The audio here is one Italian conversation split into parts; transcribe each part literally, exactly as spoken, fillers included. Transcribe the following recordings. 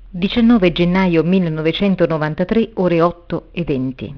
diciannove gennaio millenovecentonovantatré, ore otto e venti.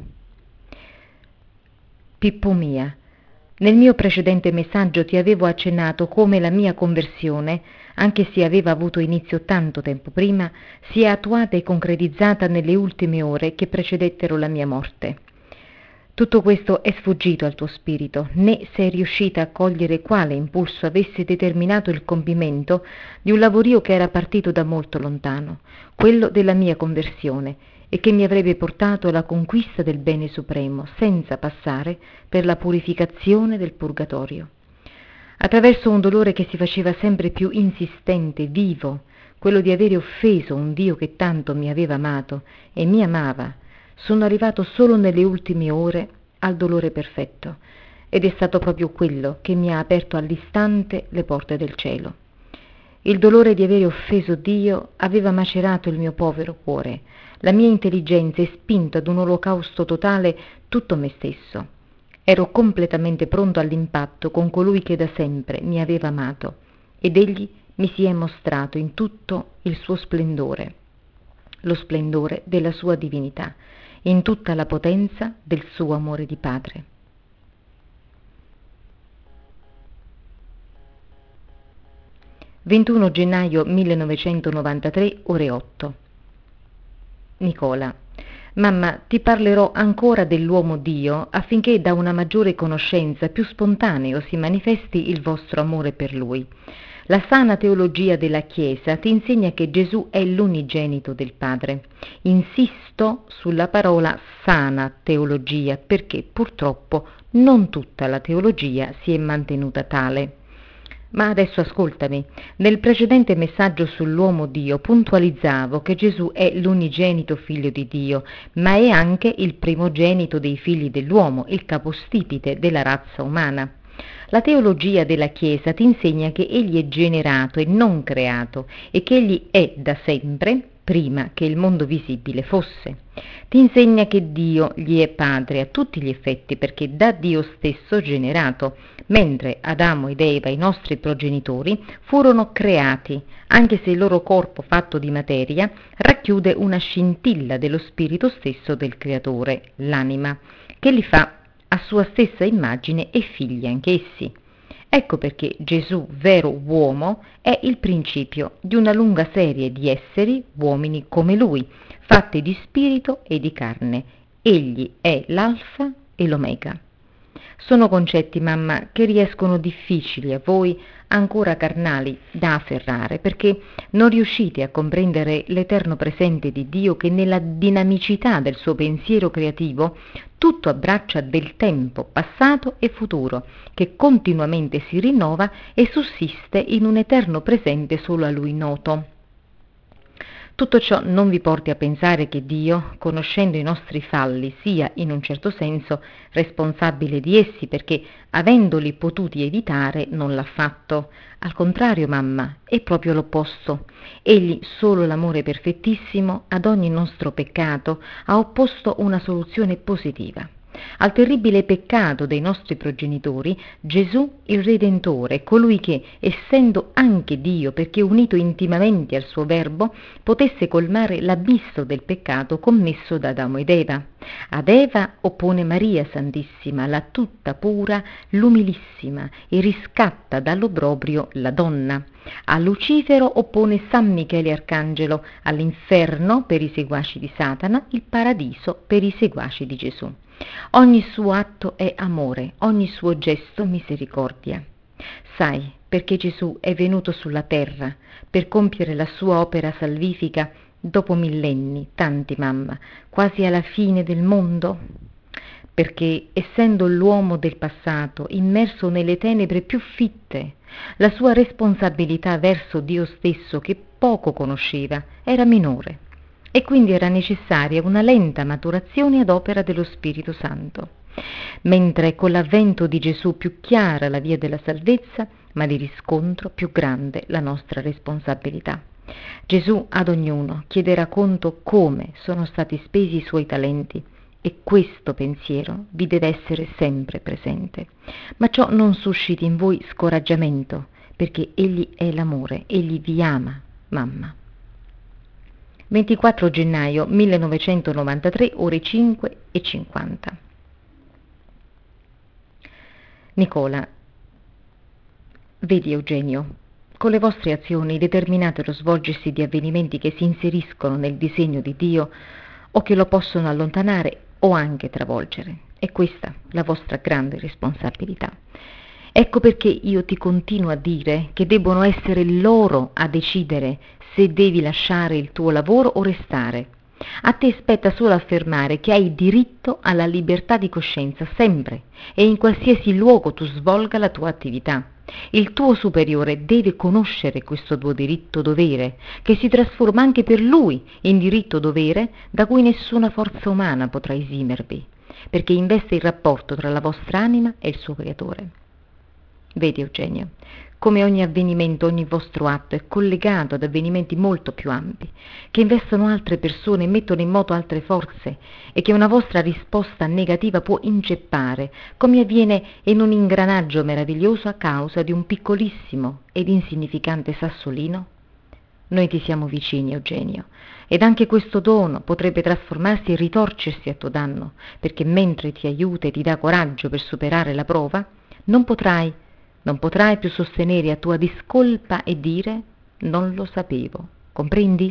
Pippo mia, nel mio precedente messaggio ti avevo accennato come la mia conversione, anche se aveva avuto inizio tanto tempo prima, si è attuata e concretizzata nelle ultime ore che precedettero la mia morte. Tutto questo è sfuggito al tuo spirito, né sei riuscita a cogliere quale impulso avesse determinato il compimento di un lavorio che era partito da molto lontano, quello della mia conversione, e che mi avrebbe portato alla conquista del bene supremo, senza passare per la purificazione del purgatorio. Attraverso un dolore che si faceva sempre più insistente, vivo, quello di avere offeso un Dio che tanto mi aveva amato e mi amava, sono arrivato solo nelle ultime ore al dolore perfetto, ed è stato proprio quello che mi ha aperto all'istante le porte del cielo. Il dolore di avere offeso Dio aveva macerato il mio povero cuore, la mia intelligenza, e spinto ad un olocausto totale tutto me stesso. Ero completamente pronto all'impatto con colui che da sempre mi aveva amato, ed egli mi si è mostrato in tutto il suo splendore, lo splendore della sua divinità, in tutta la potenza del suo amore di padre. ventuno gennaio millenovecentonovantatré, ore otto. Nicola, mamma, ti parlerò ancora dell'uomo Dio affinché da una maggiore conoscenza più spontaneo si manifesti il vostro amore per lui. La sana teologia della Chiesa ti insegna che Gesù è l'unigenito del Padre. Insisto sulla parola sana teologia perché purtroppo non tutta la teologia si è mantenuta tale. Ma adesso ascoltami, nel precedente messaggio sull'uomo Dio puntualizzavo che Gesù è l'unigenito figlio di Dio, ma è anche il primogenito dei figli dell'uomo, il capostipite della razza umana. La teologia della Chiesa ti insegna che egli è generato e non creato e che egli è da sempre, prima che il mondo visibile fosse. Ti insegna che Dio gli è padre a tutti gli effetti perché da Dio stesso generato, mentre Adamo ed Eva, i nostri progenitori, furono creati, anche se il loro corpo fatto di materia racchiude una scintilla dello spirito stesso del creatore, l'anima, che li fa a sua stessa immagine e figli anch'essi. Ecco perché Gesù, vero uomo, è il principio di una lunga serie di esseri, uomini come lui, fatti di spirito e di carne. Egli è l'alfa e l'omega. Sono concetti, mamma, che riescono difficili a voi, ancora carnali, da afferrare, perché non riuscite a comprendere l'eterno presente di Dio che nella dinamicità del suo pensiero creativo tutto abbraccia del tempo passato e futuro, che continuamente si rinnova e sussiste in un eterno presente solo a Lui noto. Tutto ciò non vi porti a pensare che Dio, conoscendo i nostri falli, sia, in un certo senso, responsabile di essi, perché, avendoli potuti evitare, non l'ha fatto. Al contrario, mamma, è proprio l'opposto. Egli, solo l'amore perfettissimo, ad ogni nostro peccato, ha opposto una soluzione positiva. Al terribile peccato dei nostri progenitori, Gesù, il Redentore, colui che, essendo anche Dio, perché unito intimamente al suo Verbo, potesse colmare l'abisso del peccato commesso da Adamo ed Eva. Ad Eva oppone Maria Santissima, la tutta pura, l'umilissima, e riscatta dall'obbrobrio la donna. A Lucifero oppone San Michele Arcangelo, all'inferno per i seguaci di Satana, il paradiso per i seguaci di Gesù. Ogni suo atto è amore, ogni suo gesto misericordia. Sai, perché Gesù è venuto sulla terra per compiere la sua opera salvifica dopo millenni, tanti mamma, quasi alla fine del mondo? Perché, essendo l'uomo del passato immerso nelle tenebre più fitte, la sua responsabilità verso Dio stesso, che poco conosceva, era minore. E quindi era necessaria una lenta maturazione ad opera dello Spirito Santo, mentre con l'avvento di Gesù più chiara la via della salvezza, ma di riscontro più grande la nostra responsabilità. Gesù ad ognuno chiederà conto come sono stati spesi i suoi talenti, e questo pensiero vi deve essere sempre presente. Ma ciò non susciti in voi scoraggiamento, perché Egli è l'amore, Egli vi ama, mamma. ventiquattro gennaio millenovecentonovantatré, ore cinque e cinquanta. Nicola, vedi Eugenio, con le vostre azioni determinate lo svolgersi di avvenimenti che si inseriscono nel disegno di Dio o che lo possono allontanare o anche travolgere. È questa la vostra grande responsabilità. Ecco perché io ti continuo a dire che debbono essere loro a decidere se devi lasciare il tuo lavoro o restare. A te spetta solo affermare che hai diritto alla libertà di coscienza sempre e in qualsiasi luogo tu svolga la tua attività. Il tuo superiore deve conoscere questo tuo diritto-dovere, che si trasforma anche per lui in diritto-dovere da cui nessuna forza umana potrà esimervi, perché investe il rapporto tra la vostra anima e il suo creatore. Vedi Eugenio, come ogni avvenimento, ogni vostro atto è collegato ad avvenimenti molto più ampi, che investono altre persone e mettono in moto altre forze e che una vostra risposta negativa può inceppare, come avviene in un ingranaggio meraviglioso a causa di un piccolissimo ed insignificante sassolino? Noi ti siamo vicini, Eugenio, ed anche questo dono potrebbe trasformarsi e ritorcersi a tuo danno, perché mentre ti aiuta e ti dà coraggio per superare la prova, non potrai Non potrai più sostenere a tua discolpa e dire «non lo sapevo». Comprendi?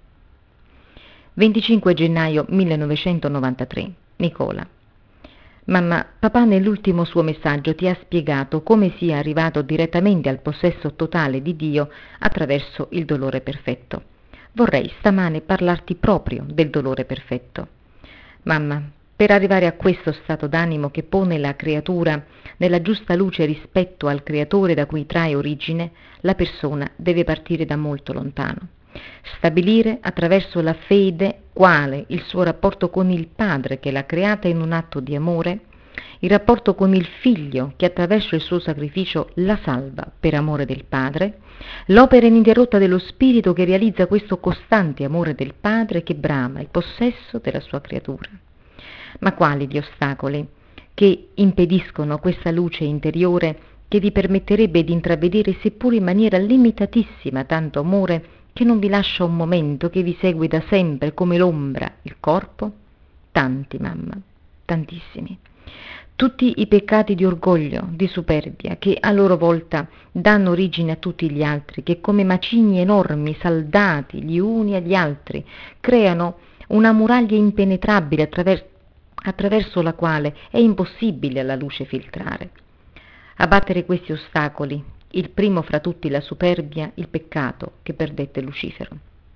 venticinque gennaio millenovecentonovantatré. Nicola. Mamma, papà nell'ultimo suo messaggio ti ha spiegato come sia arrivato direttamente al possesso totale di Dio attraverso il dolore perfetto. Vorrei stamane parlarti proprio del dolore perfetto. Mamma, per arrivare a questo stato d'animo che pone la creatura nella giusta luce rispetto al creatore da cui trae origine, la persona deve partire da molto lontano. Stabilire attraverso la fede quale il suo rapporto con il Padre che l'ha creata in un atto di amore, il rapporto con il Figlio che attraverso il suo sacrificio la salva per amore del Padre, l'opera ininterrotta dello Spirito che realizza questo costante amore del Padre che brama il possesso della sua creatura. Ma quali gli ostacoli che impediscono questa luce interiore che vi permetterebbe di intravedere, seppur in maniera limitatissima, tanto amore che non vi lascia un momento, che vi segue da sempre come l'ombra il corpo? Tanti, mamma, tantissimi. Tutti i peccati di orgoglio, di superbia, che a loro volta danno origine a tutti gli altri, che come macigni enormi saldati gli uni agli altri creano una muraglia impenetrabile attraverso attraverso la quale è impossibile alla luce filtrare. Abbattere questi ostacoli, il primo fra tutti la superbia, il peccato che perdette Lucifero.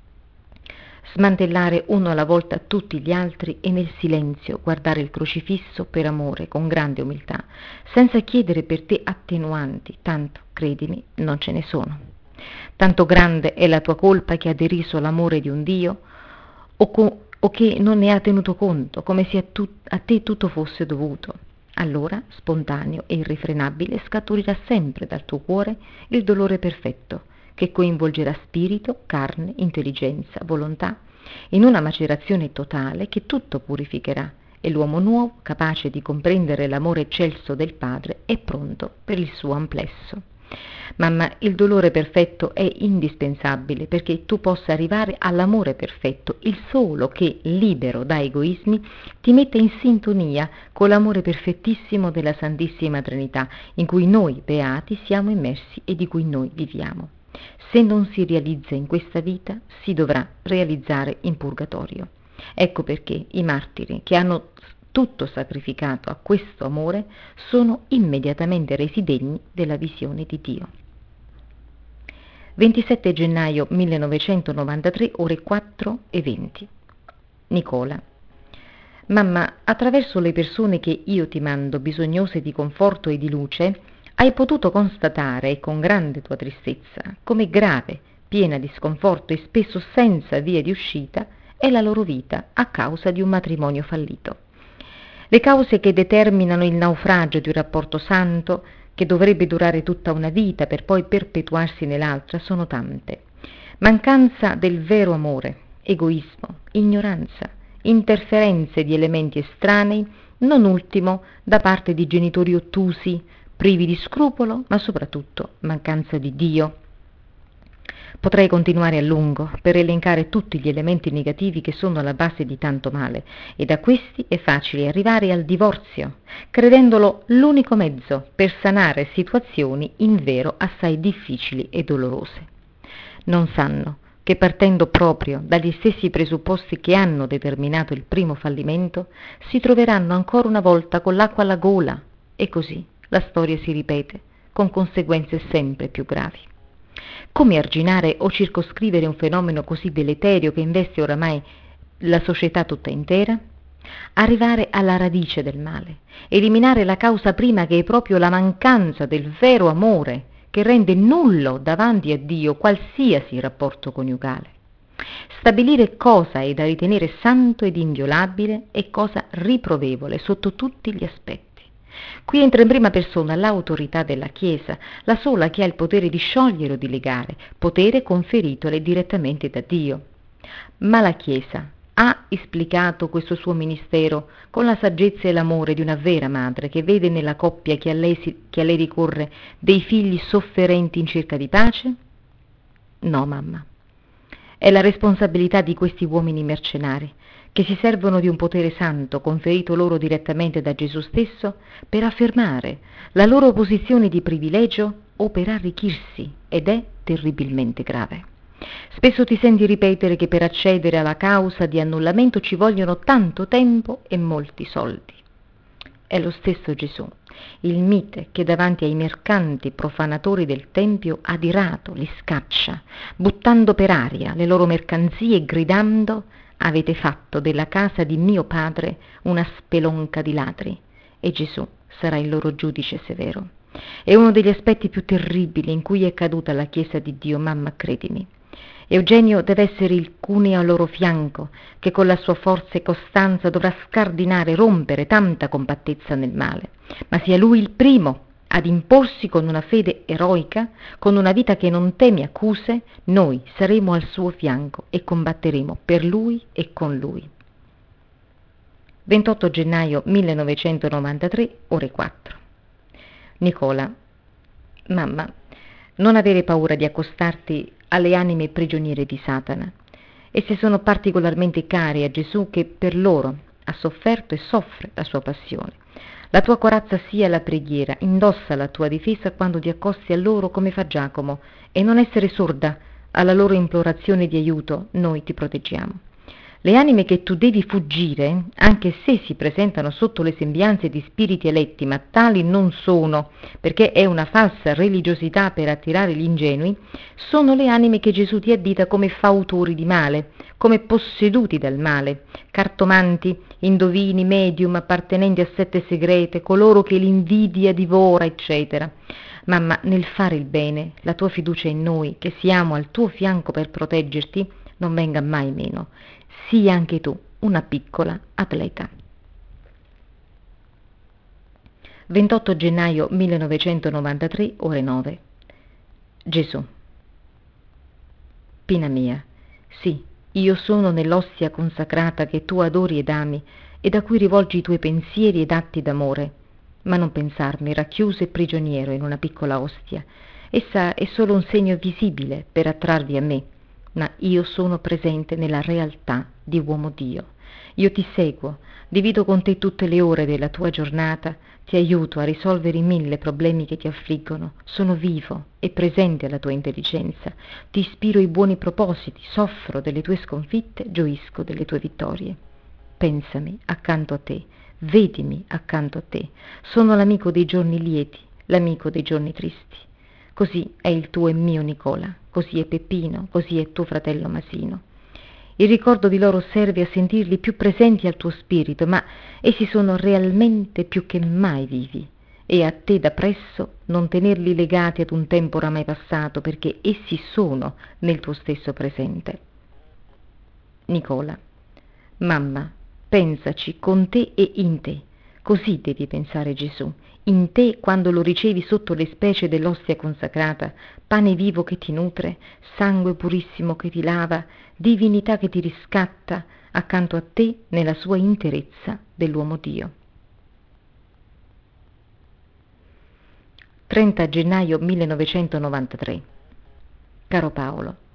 Smantellare uno alla volta tutti gli altri e nel silenzio guardare il crocifisso per amore, con grande umiltà, senza chiedere per te attenuanti, tanto, credimi, non ce ne sono. Tanto grande è la tua colpa che ha deriso l'amore di un Dio, o con o che non ne ha tenuto conto, come se a, tu, a te tutto fosse dovuto. Allora, spontaneo e irrefrenabile, scaturirà sempre dal tuo cuore il dolore perfetto, che coinvolgerà spirito, carne, intelligenza, volontà, in una macerazione totale che tutto purificherà, e l'uomo nuovo, capace di comprendere l'amore eccelso del Padre, è pronto per il suo amplesso. Mamma, il dolore perfetto è indispensabile perché tu possa arrivare all'amore perfetto, il solo che, libero da egoismi, ti mette in sintonia con l'amore perfettissimo della Santissima Trinità, in cui noi beati siamo immersi e di cui noi viviamo. Se non si realizza in questa vita, si dovrà realizzare in purgatorio. Ecco perché i martiri che hanno tutto sacrificato a questo amore, sono immediatamente resi degni della visione di Dio. ventisette gennaio millenovecentonovantatré, ore quattro e venti. Nicola. Mamma, attraverso le persone che io ti mando, bisognose di conforto e di luce, hai potuto constatare, e con grande tua tristezza, come grave, piena di sconforto e spesso senza via di uscita, è la loro vita a causa di un matrimonio fallito. Le cause che determinano il naufragio di un rapporto santo, che dovrebbe durare tutta una vita per poi perpetuarsi nell'altra, sono tante. Mancanza del vero amore, egoismo, ignoranza, interferenze di elementi estranei, non ultimo da parte di genitori ottusi, privi di scrupolo, ma soprattutto mancanza di Dio. Potrei continuare a lungo per elencare tutti gli elementi negativi che sono alla base di tanto male, e da questi è facile arrivare al divorzio, credendolo l'unico mezzo per sanare situazioni invero assai difficili e dolorose. Non sanno che partendo proprio dagli stessi presupposti che hanno determinato il primo fallimento, si troveranno ancora una volta con l'acqua alla gola, e così la storia si ripete, con conseguenze sempre più gravi. Come arginare o circoscrivere un fenomeno così deleterio che investe oramai la società tutta intera? Arrivare alla radice del male, eliminare la causa prima, che è proprio la mancanza del vero amore che rende nullo davanti a Dio qualsiasi rapporto coniugale. Stabilire cosa è da ritenere santo ed inviolabile e cosa riprovevole sotto tutti gli aspetti. Qui entra in prima persona l'autorità della Chiesa, la sola che ha il potere di sciogliere o di legare, potere conferitole direttamente da Dio. Ma la Chiesa ha esplicato questo suo ministero con la saggezza e l'amore di una vera madre che vede nella coppia che a lei, si, che a lei ricorre dei figli sofferenti in cerca di pace? No, mamma. È la responsabilità di questi uomini mercenari, che si servono di un potere santo conferito loro direttamente da Gesù stesso per affermare la loro posizione di privilegio o per arricchirsi, ed è terribilmente grave. Spesso ti senti ripetere che per accedere alla causa di annullamento ci vogliono tanto tempo e molti soldi. È lo stesso Gesù, il mite che davanti ai mercanti profanatori del Tempio ha adirato, li scaccia, buttando per aria le loro mercanzie e gridando: avete fatto della casa di mio padre una spelonca di ladri. E Gesù sarà il loro giudice severo. È uno degli aspetti più terribili in cui è caduta la Chiesa di Dio, mamma, credimi. Eugenio deve essere il cuneo al loro fianco, che con la sua forza e costanza dovrà scardinare e rompere tanta compattezza nel male, ma sia lui il primo ad imporsi con una fede eroica, con una vita che non teme accuse. Noi saremo al suo fianco e combatteremo per lui e con lui. ventotto gennaio millenovecentonovantatré, ore quattro. Nicola, mamma, non avere paura di accostarti alle anime prigioniere di Satana. Esse sono particolarmente care a Gesù, che per loro ha sofferto e soffre la sua passione. La tua corazza sia la preghiera, indossa la tua difesa quando ti accosti a loro come fa Giacomo, e non essere sorda alla loro implorazione di aiuto. Noi ti proteggiamo. Le anime che tu devi fuggire, anche se si presentano sotto le sembianze di spiriti eletti, ma tali non sono, perché è una falsa religiosità per attirare gli ingenui, sono le anime che Gesù ti addita come fautori di male, come posseduti dal male, cartomanti, indovini, medium, appartenenti a sette segrete, coloro che l'invidia divora, eccetera. Mamma, nel fare il bene, la tua fiducia in noi, che siamo al tuo fianco per proteggerti, non venga mai meno. Sii anche tu una piccola atleta. ventotto gennaio millenovecentonovantatré, ore nove. Gesù. Pina mia, sì, io sono nell'ostia consacrata che tu adori ed ami, e da cui rivolgi i tuoi pensieri ed atti d'amore, ma non pensarmi racchiuso e prigioniero in una piccola ostia. Essa è solo un segno visibile per attrarvi a me, ma io sono presente nella realtà di uomo Dio. Io ti seguo, divido con te tutte le ore della tua giornata, ti aiuto a risolvere i mille problemi che ti affliggono, sono vivo e presente alla tua intelligenza, ti ispiro i buoni propositi, soffro delle tue sconfitte, gioisco delle tue vittorie. Pensami accanto a te, vedimi accanto a te, sono l'amico dei giorni lieti, l'amico dei giorni tristi. Così è il tuo e mio Nicola, così è Peppino, così è tuo fratello Masino. Il ricordo di loro serve a sentirli più presenti al tuo spirito, ma essi sono realmente più che mai vivi, e a te da presso non tenerli legati ad un tempo oramai passato, perché essi sono nel tuo stesso presente. Nicola, mamma, pensaci con te e in te, così devi pensare Gesù, in te quando lo ricevi sotto le specie dell'ostia consacrata, pane vivo che ti nutre, sangue purissimo che ti lava, divinità che ti riscatta, accanto a te nella sua interezza dell'uomo Dio. trenta gennaio millenovecentonovantatré. Caro Paolo,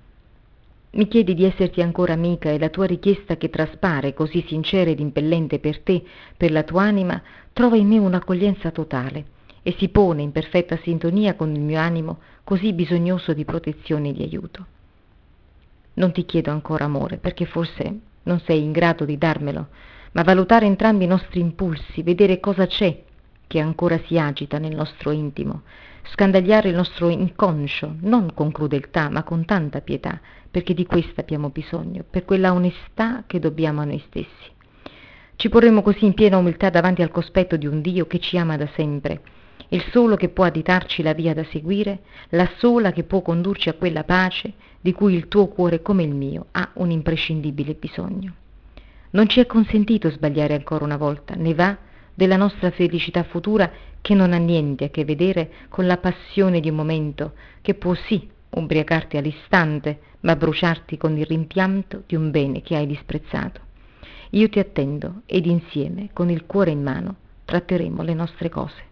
Mi chiedi di esserti ancora amica e la tua richiesta che traspare così sincera ed impellente per te, per la tua anima, trova in me un'accoglienza totale e si pone in perfetta sintonia con il mio animo così bisognoso di protezione e di aiuto. Non ti chiedo ancora amore, perché forse non sei in grado di darmelo, ma valutare entrambi i nostri impulsi, vedere cosa c'è che ancora si agita nel nostro intimo, scandagliare il nostro inconscio, non con crudeltà, ma con tanta pietà, perché di questa abbiamo bisogno, per quella onestà che dobbiamo a noi stessi. Ci porremo così in piena umiltà davanti al cospetto di un Dio che ci ama da sempre, il solo che può additarci la via da seguire, la sola che può condurci a quella pace di cui il tuo cuore come il mio ha un imprescindibile bisogno. Non ci è consentito sbagliare ancora una volta, ne va della nostra felicità futura che non ha niente a che vedere con la passione di un momento che può sì ubriacarti all'istante, ma bruciarti con il rimpianto di un bene che hai disprezzato. Io ti attendo ed insieme, con il cuore in mano, tratteremo le nostre cose.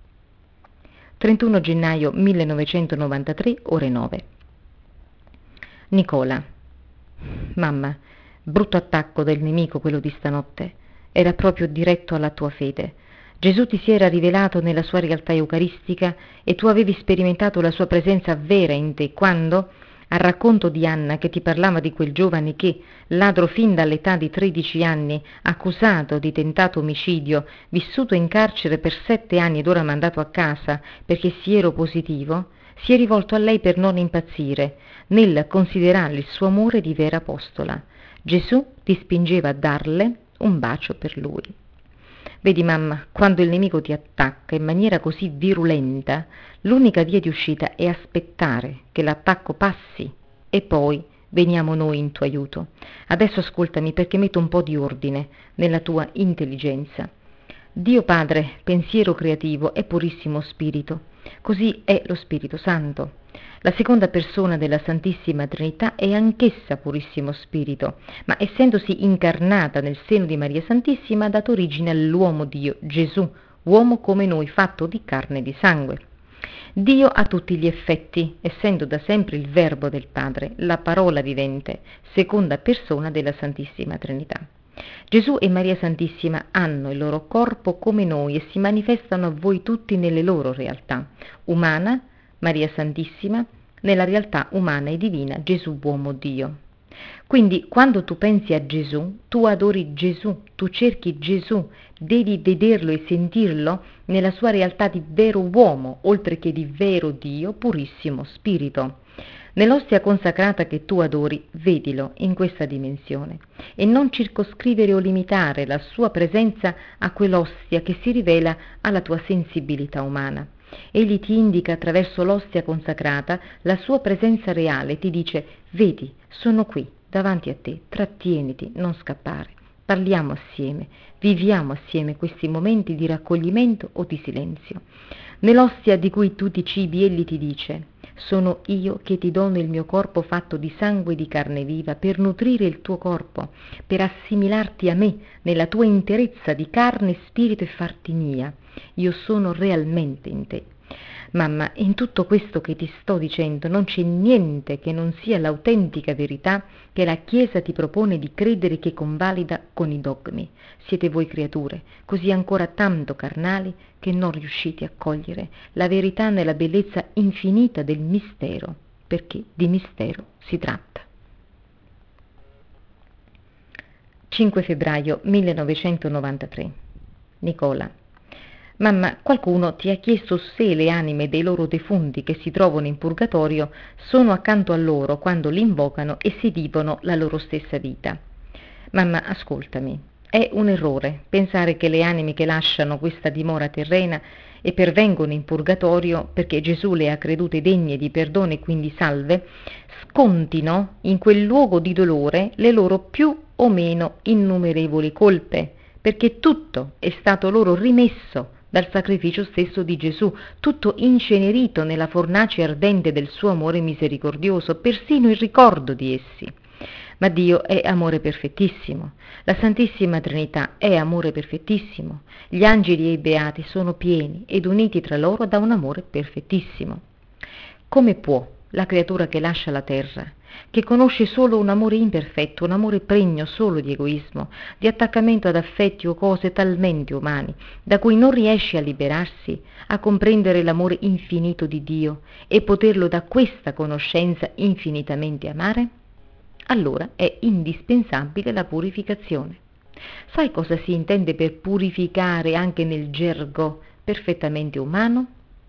trentuno gennaio millenovecentonovantatré, ore nove. Nicola. Mamma, brutto attacco del nemico quello di stanotte. Era proprio diretto alla tua fede. Gesù ti si era rivelato nella sua realtà eucaristica e tu avevi sperimentato la sua presenza vera in te quando, al racconto di Anna che ti parlava di quel giovane che, ladro fin dall'età di tredici anni, accusato di tentato omicidio, vissuto in carcere per sette anni ed ora mandato a casa perché siero positivo, si è rivolto a lei per non impazzire, nel considerare il suo amore di vera apostola. Gesù ti spingeva a darle un bacio per lui. Vedi mamma, quando il nemico ti attacca in maniera così virulenta, l'unica via di uscita è aspettare che l'attacco passi e poi veniamo noi in tuo aiuto. Adesso ascoltami perché metto un po' di ordine nella tua intelligenza. Dio Padre, pensiero creativo, è purissimo spirito, così è lo Spirito Santo. La seconda persona della Santissima Trinità è anch'essa purissimo spirito, ma essendosi incarnata nel seno di Maria Santissima ha dato origine all'uomo Dio, Gesù, uomo come noi, fatto di carne e di sangue. Dio a tutti gli effetti, essendo da sempre il Verbo del Padre, la parola vivente, seconda persona della Santissima Trinità. Gesù e Maria Santissima hanno il loro corpo come noi e si manifestano a voi tutti nelle loro realtà, umana, Maria Santissima, nella realtà umana e divina, Gesù uomo Dio. Quindi quando tu pensi a Gesù, tu adori Gesù, tu cerchi Gesù, devi vederlo e sentirlo nella sua realtà di vero uomo, oltre che di vero Dio, purissimo spirito. Nell'ostia consacrata che tu adori, vedilo in questa dimensione e non circoscrivere o limitare la sua presenza a quell'ostia che si rivela alla tua sensibilità umana. Egli ti indica attraverso l'ostia consacrata la sua presenza reale, ti dice: vedi, sono qui, davanti a te, trattieniti, non scappare. Parliamo assieme, viviamo assieme questi momenti di raccoglimento o di silenzio. Nell'ostia di cui tu ti cibi, egli ti dice: sono io che ti dono il mio corpo fatto di sangue e di carne viva per nutrire il tuo corpo, per assimilarti a me nella tua interezza di carne, spirito e farti mia. Io sono realmente in te. Mamma, in tutto questo che ti sto dicendo non c'è niente che non sia l'autentica verità che la Chiesa ti propone di credere, che convalida con i dogmi. Siete voi creature, così ancora tanto carnali, che non riuscite a cogliere la verità nella bellezza infinita del mistero, perché di mistero si tratta. cinque febbraio millenovecentonovantatré. Nicola. Mamma, qualcuno ti ha chiesto se le anime dei loro defunti che si trovano in purgatorio sono accanto a loro quando li invocano e si vivono la loro stessa vita. Mamma, ascoltami. È un errore pensare che le anime che lasciano questa dimora terrena e pervengono in purgatorio perché Gesù le ha credute degne di perdono e quindi salve, scontino in quel luogo di dolore le loro più o meno innumerevoli colpe, perché tutto è stato loro rimesso dal sacrificio stesso di Gesù, tutto incenerito nella fornace ardente del suo amore misericordioso, persino il ricordo di essi. Ma Dio è amore perfettissimo, la Santissima Trinità è amore perfettissimo, gli angeli e i beati sono pieni ed uniti tra loro da un amore perfettissimo. Come può la creatura che lascia la terra, che conosce solo un amore imperfetto, un amore pregno solo di egoismo, di attaccamento ad affetti o cose talmente umani, da cui non riesce a liberarsi, a comprendere l'amore infinito di Dio e poterlo da questa conoscenza infinitamente amare? Allora è indispensabile la purificazione. Sai cosa si intende per purificare anche nel gergo perfettamente umano?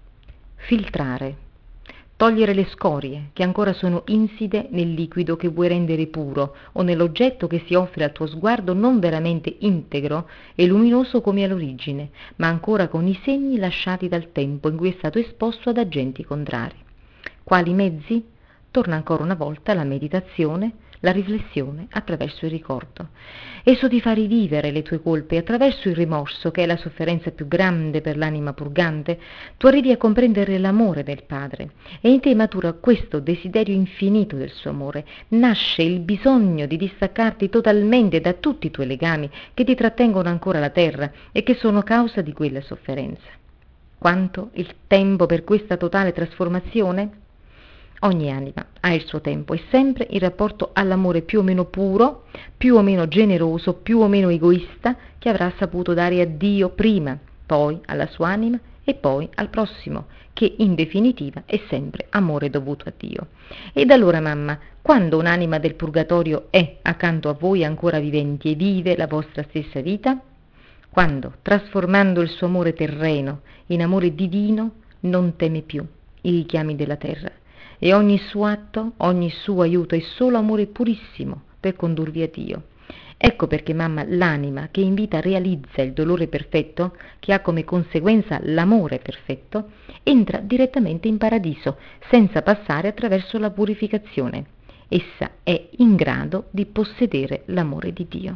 Filtrare, togliere le scorie che ancora sono inside nel liquido che vuoi rendere puro o nell'oggetto che si offre al tuo sguardo non veramente integro e luminoso come all'origine, ma ancora con i segni lasciati dal tempo in cui è stato esposto ad agenti contrari. Quali mezzi? Torna ancora una volta la meditazione, la riflessione attraverso il ricordo. Esso ti fa rivivere le tue colpe attraverso il rimorso, che è la sofferenza più grande per l'anima purgante. Tu arrivi a comprendere l'amore del Padre e in te matura questo desiderio infinito del suo amore. Nasce il bisogno di distaccarti totalmente da tutti i tuoi legami che ti trattengono ancora alla terra e che sono causa di quella sofferenza. Quanto il tempo per questa totale trasformazione? Ogni anima ha il suo tempo e sempre in rapporto all'amore più o meno puro, più o meno generoso, più o meno egoista che avrà saputo dare a Dio prima, poi alla sua anima e poi al prossimo, che in definitiva è sempre amore dovuto a Dio. Ed allora, mamma, quando un'anima del purgatorio è accanto a voi ancora viventi e vive la vostra stessa vita? Quando, trasformando il suo amore terreno in amore divino, non teme più i richiami della terra, e ogni suo atto, ogni suo aiuto è solo amore purissimo per condurvi a Dio. Ecco perché, mamma, l'anima che in vita realizza il dolore perfetto, che ha come conseguenza l'amore perfetto, entra direttamente in paradiso, senza passare attraverso la purificazione. Essa è in grado di possedere l'amore di Dio.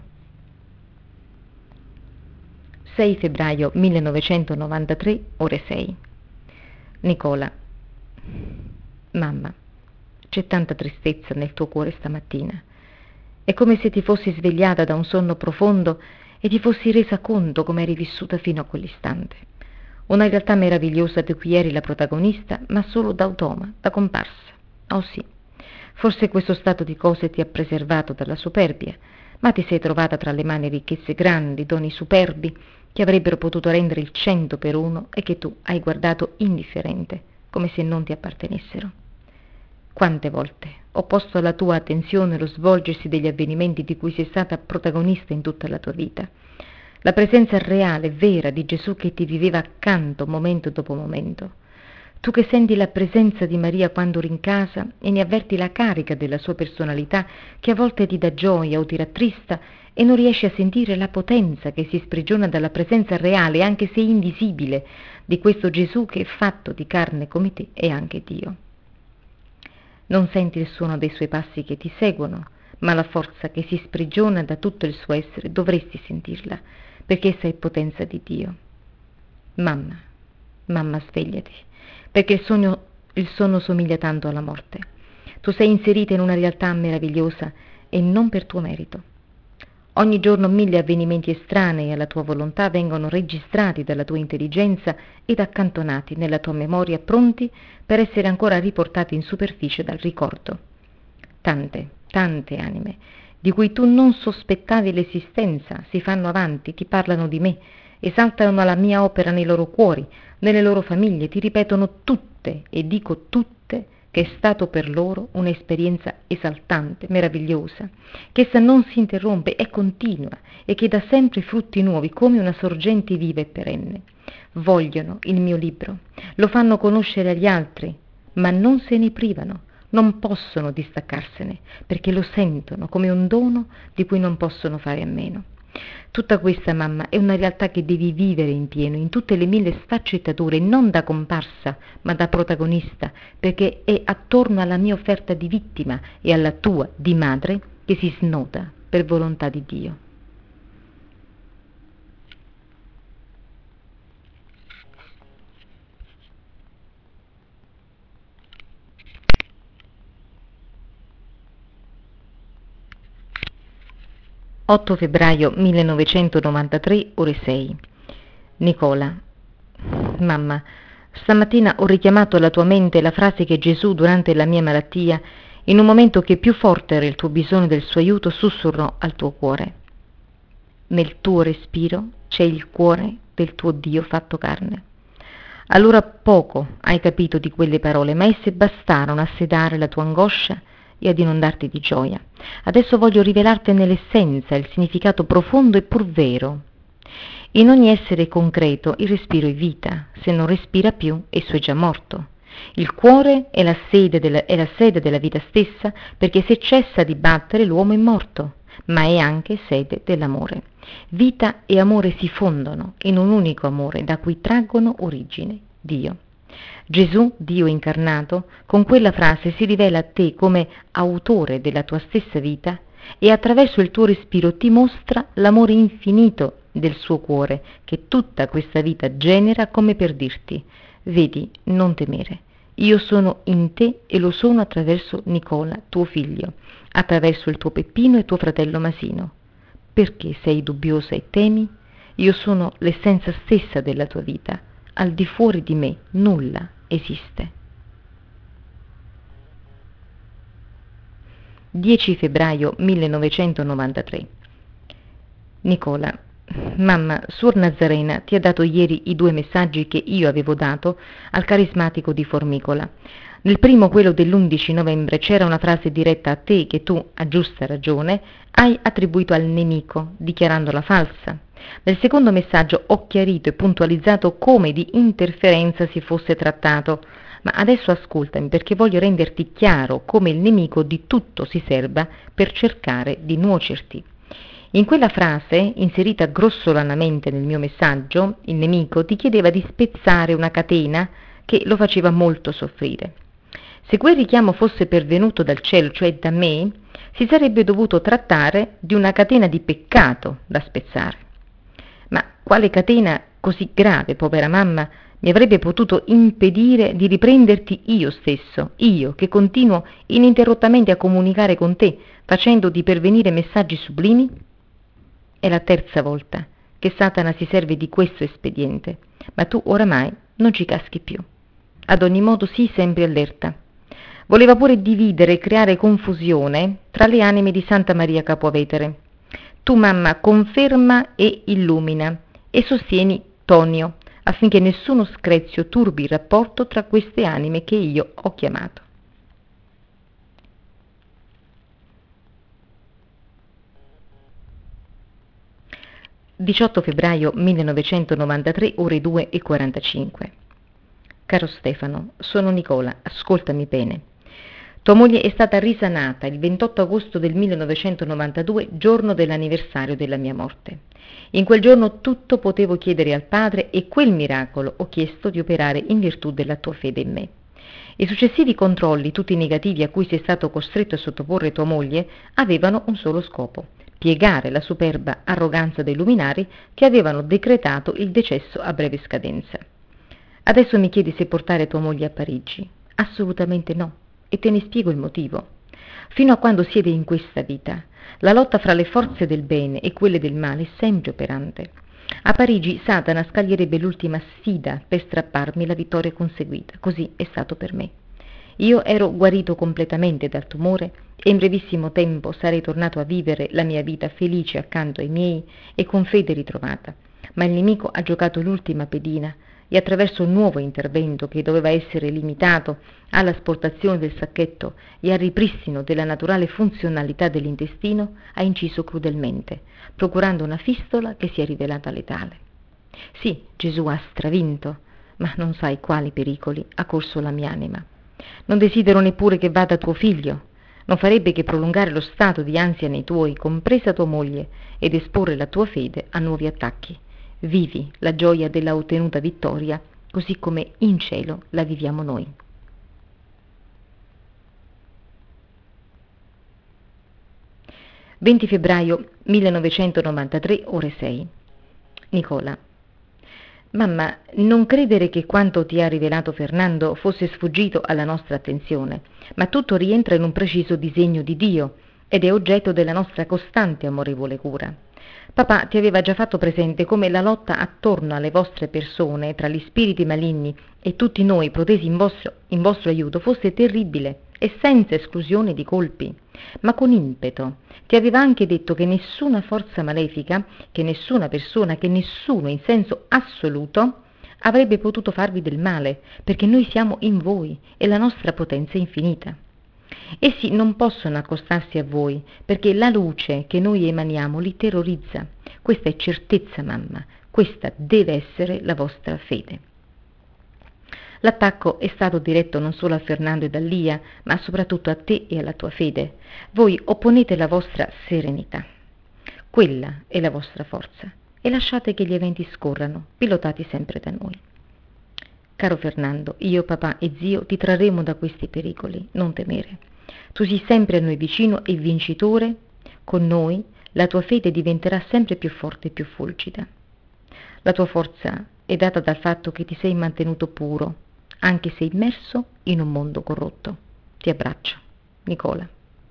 sei febbraio millenovecentonovantatré, ore sei. Nicola. Mamma, c'è tanta tristezza nel tuo cuore stamattina. È come se ti fossi svegliata da un sonno profondo e ti fossi resa conto come eri vissuta fino a quell'istante. Una realtà meravigliosa di cui eri la protagonista, ma solo da automa, da comparsa. Oh sì, forse questo stato di cose ti ha preservato dalla superbia, ma ti sei trovata tra le mani ricchezze grandi, doni superbi, che avrebbero potuto rendere il cento per uno e che tu hai guardato indifferente, come se non ti appartenessero. Quante volte ho posto alla tua attenzione lo svolgersi degli avvenimenti di cui sei stata protagonista in tutta la tua vita, la presenza reale, vera di Gesù che ti viveva accanto momento dopo momento. Tu che senti la presenza di Maria quando rincasa e ne avverti la carica della sua personalità che a volte ti dà gioia o ti rattrista e non riesci a sentire la potenza che si sprigiona dalla presenza reale, anche se invisibile, di questo Gesù che è fatto di carne come te e anche Dio. Non senti il suono dei suoi passi che ti seguono, ma la forza che si sprigiona da tutto il suo essere dovresti sentirla, perché essa è potenza di Dio. Mamma, mamma, svegliati, perché il sogno, il sonno somiglia tanto alla morte. Tu sei inserita in una realtà meravigliosa e non per tuo merito. Ogni giorno mille avvenimenti estranei alla tua volontà vengono registrati dalla tua intelligenza ed accantonati nella tua memoria, pronti per essere ancora riportati in superficie dal ricordo. Tante, tante anime, di cui tu non sospettavi l'esistenza, si fanno avanti, ti parlano di me, esaltano la mia opera nei loro cuori, nelle loro famiglie, ti ripetono tutte, e dico tutte, che è stato per loro un'esperienza esaltante, meravigliosa, che essa non si interrompe, è continua e che dà sempre frutti nuovi come una sorgente viva e perenne. Vogliono il mio libro, lo fanno conoscere agli altri, ma non se ne privano, non possono distaccarsene, perché lo sentono come un dono di cui non possono fare a meno. Tutta questa, mamma, è una realtà che devi vivere in pieno, in tutte le mille sfaccettature, non da comparsa, ma da protagonista, perché è attorno alla mia offerta di vittima e alla tua di madre che si snoda per volontà di Dio. otto febbraio millenovecentonovantatré, ore sei. Nicola. Mamma, Stamattina ho richiamato alla tua mente la frase che Gesù, durante la mia malattia, in un momento che più forte era il tuo bisogno del suo aiuto, sussurrò al tuo cuore. Nel tuo respiro c'è il cuore del tuo Dio fatto carne. Allora poco hai capito di quelle parole, ma esse bastarono a sedare la tua angoscia e ad inondarti di gioia. Adesso voglio rivelartene l'essenza, il significato profondo e pur vero. In ogni essere concreto il respiro è vita, se non respira più esso è già morto. Il cuore è la sede della, è la sede della vita stessa, perché se cessa di battere l'uomo è morto, ma è anche sede dell'amore. Vita e amore si fondono in un unico amore da cui traggono origine Dio. Gesù, Dio incarnato, con quella frase si rivela a te come autore della tua stessa vita e attraverso il tuo respiro ti mostra l'amore infinito del suo cuore che tutta questa vita genera, come per dirti: vedi, non temere, io sono in te e lo sono attraverso Nicola, tuo figlio, attraverso il tuo Peppino e tuo fratello Masino. Perché sei dubbiosa e temi? Io sono l'essenza stessa della tua vita. Al di fuori di me nulla esiste. dieci febbraio millenovecentonovantatré. Nicola, mamma, Suor Nazarena ti ha dato ieri i due messaggi che io avevo dato al carismatico di Formicola. Nel primo, quello dell'undici novembre, c'era una frase diretta a te che tu, a giusta ragione, hai attribuito al nemico, dichiarandola falsa. Nel secondo messaggio ho chiarito e puntualizzato come di interferenza si fosse trattato, ma adesso ascoltami, perché voglio renderti chiaro come il nemico di tutto si serba per cercare di nuocerti. In quella frase, inserita grossolanamente nel mio messaggio, il nemico ti chiedeva di spezzare una catena che lo faceva molto soffrire. Se quel richiamo fosse pervenuto dal cielo, cioè da me, si sarebbe dovuto trattare di una catena di peccato da spezzare. Ma quale catena così grave, povera mamma, mi avrebbe potuto impedire di riprenderti io stesso, io che continuo ininterrottamente a comunicare con te, facendoti pervenire messaggi sublimi? È la terza volta che Satana si serve di questo espediente, ma tu oramai non ci caschi più. Ad ogni modo sii sempre allerta. Voleva pure dividere e creare confusione tra le anime di Santa Maria Capovetere. Tu, mamma, conferma e illumina e sostieni Tonio, affinché nessuno screzio turbi il rapporto tra queste anime che io ho chiamato. diciotto febbraio millenovecentonovantatré, ore due e quarantacinque. Caro Stefano, sono Nicola, ascoltami bene. Tua moglie è stata risanata il ventotto agosto del millenovecentonovantadue, giorno dell'anniversario della mia morte. In quel giorno tutto potevo chiedere al Padre e quel miracolo ho chiesto di operare in virtù della tua fede in me. I successivi controlli, tutti negativi, a cui sei stato costretto a sottoporre tua moglie, avevano un solo scopo: piegare la superba arroganza dei luminari che avevano decretato il decesso a breve scadenza. Adesso mi chiedi se portare tua moglie a Parigi? Assolutamente no, e te ne spiego il motivo. Fino a quando siede in questa vita, la lotta fra le forze del bene e quelle del male è sempre operante. A Parigi Satana scaglierebbe l'ultima sfida per strapparmi la vittoria conseguita, così è stato per me. Io ero guarito completamente dal tumore e in brevissimo tempo sarei tornato a vivere la mia vita felice accanto ai miei e con fede ritrovata, ma il nemico ha giocato l'ultima pedina e attraverso un nuovo intervento che doveva essere limitato all'asportazione del sacchetto e al ripristino della naturale funzionalità dell'intestino ha inciso crudelmente, procurando una fistola che si è rivelata letale. Sì, Gesù ha stravinto, ma non sai quali pericoli ha corso la mia anima. Non desidero neppure che vada tuo figlio, non farebbe che prolungare lo stato di ansia nei tuoi, compresa tua moglie, ed esporre la tua fede a nuovi attacchi. Vivi la gioia della ottenuta vittoria, così come in cielo la viviamo noi. venti febbraio millenovecentonovantatré, ore sei. Nicola. Mamma, non credere che quanto ti ha rivelato Fernando fosse sfuggito alla nostra attenzione, ma tutto rientra in un preciso disegno di Dio ed è oggetto della nostra costante amorevole cura. Papà ti aveva già fatto presente come la lotta attorno alle vostre persone, tra gli spiriti maligni e tutti noi protesi in vostro, in vostro aiuto, fosse terribile e senza esclusione di colpi, ma con impeto. Ti aveva anche detto che nessuna forza malefica, che nessuna persona, che nessuno in senso assoluto avrebbe potuto farvi del male, perché noi siamo in voi e la nostra potenza è infinita. Essi non possono accostarsi a voi, perché la luce che noi emaniamo li terrorizza. Questa è certezza, mamma. Questa deve essere la vostra fede. L'attacco è stato diretto non solo a Fernando e a Lia, ma soprattutto a te e alla tua fede. Voi opponete la vostra serenità. Quella è la vostra forza. E lasciate che gli eventi scorrano, pilotati sempre da noi. Caro Fernando, io, papà e zio ti trarremo da questi pericoli, non temere. Tu sei sempre a noi vicino e vincitore. Con noi la tua fede diventerà sempre più forte e più fulgida. La tua forza è data dal fatto che ti sei mantenuto puro, anche se immerso in un mondo corrotto. Ti abbraccio. Nicola.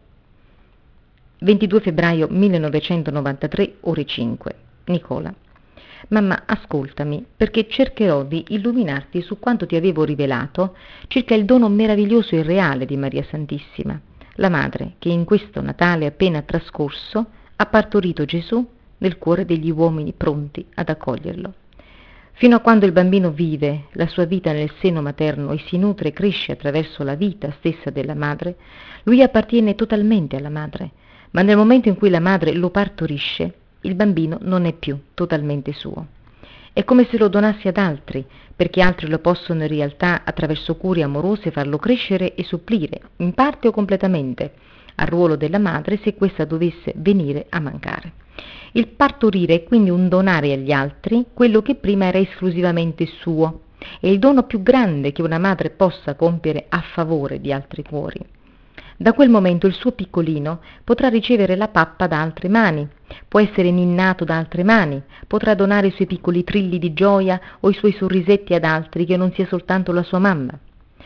ventidue febbraio millenovecentonovantatré, ore cinque. Nicola. Mamma, ascoltami, perché cercherò di illuminarti su quanto ti avevo rivelato circa il dono meraviglioso e reale di Maria Santissima, la madre che in questo Natale appena trascorso ha partorito Gesù nel cuore degli uomini pronti ad accoglierlo. Fino a quando il bambino vive la sua vita nel seno materno e si nutre e cresce attraverso la vita stessa della madre, lui appartiene totalmente alla madre, ma nel momento in cui la madre lo partorisce, il bambino non è più totalmente suo. È come se lo donassi ad altri, perché altri lo possono in realtà attraverso cure amorose farlo crescere e supplire, in parte o completamente, al ruolo della madre se questa dovesse venire a mancare. Il partorire è quindi un donare agli altri quello che prima era esclusivamente suo, è il dono più grande che una madre possa compiere a favore di altri cuori. Da quel momento il suo piccolino potrà ricevere la pappa da altre mani, può essere ninnato da altre mani, potrà donare i suoi piccoli trilli di gioia o i suoi sorrisetti ad altri che non sia soltanto la sua mamma.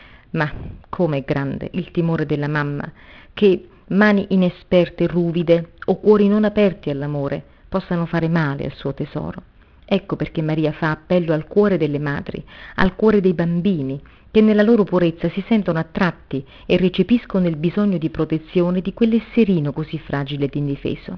Ma com'è grande il timore della mamma, che mani inesperte, ruvide o cuori non aperti all'amore possano fare male al suo tesoro. Ecco perché Maria fa appello al cuore delle madri, al cuore dei bambini, che nella loro purezza si sentono attratti e recepiscono il bisogno di protezione di quell'esserino così fragile ed indifeso.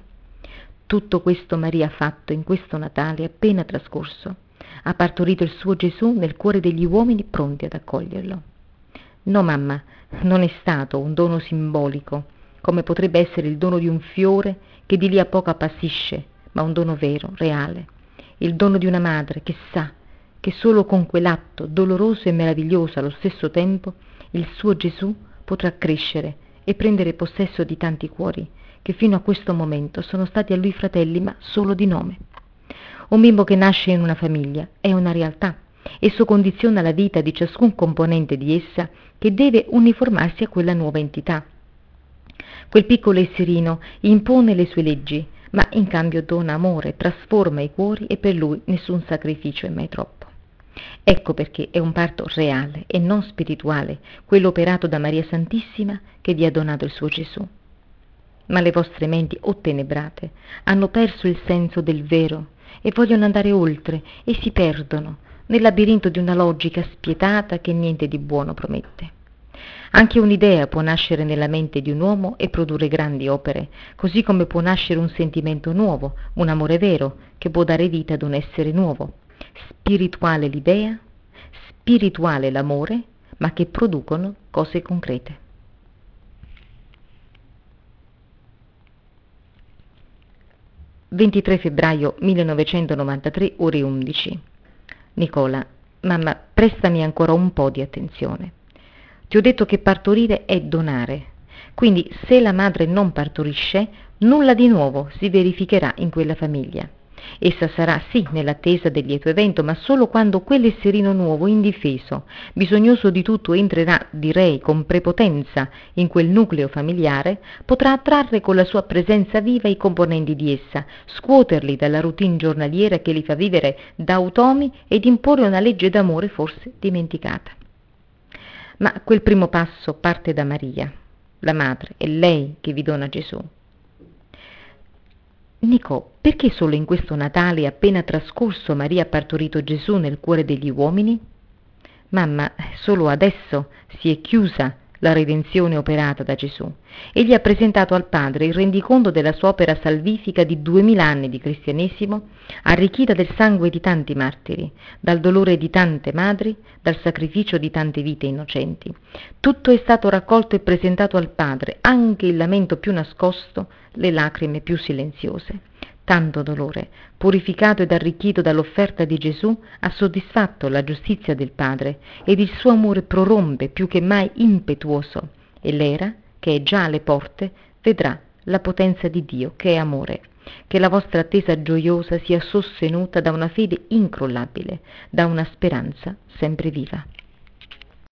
Tutto questo Maria ha fatto in questo Natale appena trascorso. Ha partorito il suo Gesù nel cuore degli uomini pronti ad accoglierlo. No, mamma, non è stato un dono simbolico, come potrebbe essere il dono di un fiore che di lì a poco appassisce, ma un dono vero, reale. Il dono di una madre che sa che solo con quell'atto doloroso e meraviglioso allo stesso tempo il suo Gesù potrà crescere e prendere possesso di tanti cuori che fino a questo momento sono stati a lui fratelli ma solo di nome. Un bimbo che nasce in una famiglia è una realtà. Esso condiziona la vita di ciascun componente di essa che deve uniformarsi a quella nuova entità. Quel piccolo esserino impone le sue leggi, ma in cambio dona amore, trasforma i cuori e per lui nessun sacrificio è mai troppo. Ecco perché è un parto reale e non spirituale, quello operato da Maria Santissima che vi ha donato il suo Gesù. Ma le vostre menti ottenebrate hanno perso il senso del vero e vogliono andare oltre e si perdono nel labirinto di una logica spietata che niente di buono promette. Anche un'idea può nascere nella mente di un uomo e produrre grandi opere, così come può nascere un sentimento nuovo, un amore vero, che può dare vita ad un essere nuovo. Spirituale l'idea, spirituale l'amore, ma che producono cose concrete. ventitré febbraio millenovecentonovantatré, ore undici. Nicola, mamma, prestami ancora un po' di attenzione. Ti ho detto che partorire è donare, quindi se la madre non partorisce, nulla di nuovo si verificherà in quella famiglia. Essa sarà sì nell'attesa del lieto evento, ma solo quando quell'esserino nuovo, indifeso, bisognoso di tutto, entrerà, direi con prepotenza, in quel nucleo familiare, potrà attrarre con la sua presenza viva i componenti di essa, scuoterli dalla routine giornaliera che li fa vivere da automi ed imporre una legge d'amore forse dimenticata. Ma quel primo passo parte da Maria, la madre, è lei che vi dona Gesù. Nicò, perché solo in questo Natale appena trascorso Maria ha partorito Gesù nel cuore degli uomini? Mamma, solo adesso si è chiusa la redenzione operata da Gesù. Egli ha presentato al Padre il rendiconto della sua opera salvifica di duemila anni di cristianesimo, arricchita del sangue di tanti martiri, dal dolore di tante madri, dal sacrificio di tante vite innocenti. Tutto è stato raccolto e presentato al Padre, anche il lamento più nascosto, le lacrime più silenziose. Tanto dolore, purificato ed arricchito dall'offerta di Gesù, ha soddisfatto la giustizia del Padre ed il suo amore prorompe più che mai impetuoso, e l'era, che è già alle porte, vedrà la potenza di Dio che è amore. Che la vostra attesa gioiosa sia sostenuta da una fede incrollabile, da una speranza sempre viva.